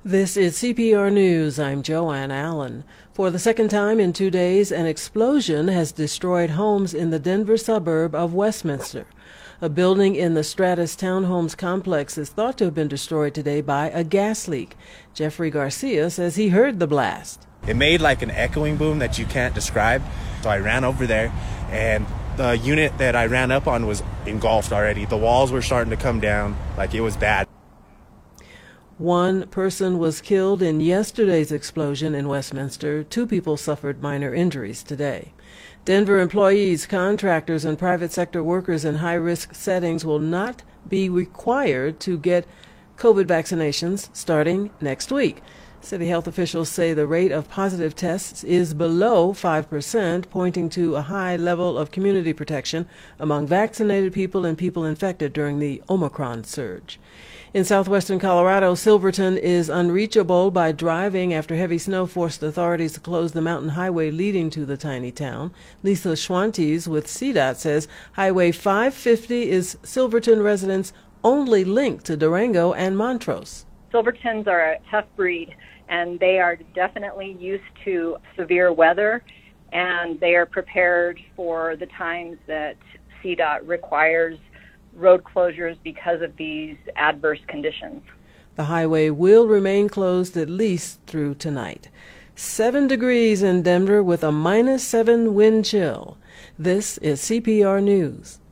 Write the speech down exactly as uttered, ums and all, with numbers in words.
This is C P R News. I'm Joanne Allen. For the second time in two days, an explosion has destroyed homes in the Denver suburb of Westminster. A building in the Stratus Townhomes complex is thought to have been destroyed today by a gas leak. Jeffrey Garcia says he heard the blast. It made like an echoing boom that you can't describe. So I ran over there, and the unit that I ran up on was engulfed already. The walls were starting to come down. Like, it was bad. One person was killed in yesterday's explosion in Westminster. Two people suffered minor injuries today. Denver employees, contractors, and private sector workers in high-risk settings will not be required to get COVID vaccinations starting next week. City health officials say the rate of positive tests is below five percent, pointing to a high level of community protection among vaccinated people and people infected during the Omicron surge. In southwestern Colorado, Silverton is unreachable by driving after heavy snow forced authorities to close the mountain highway leading to the tiny town. Lisa Schwantes with C DOT says Highway five fifty is Silverton residents' only link to Durango and Montrose. Silvertons are a tough breed, and they are definitely used to severe weather, and they are prepared for the times that C DOT requires road closures because of these adverse conditions. The highway will remain closed at least through tonight. Seven degrees in Denver with a minus seven wind chill. This is C P R News.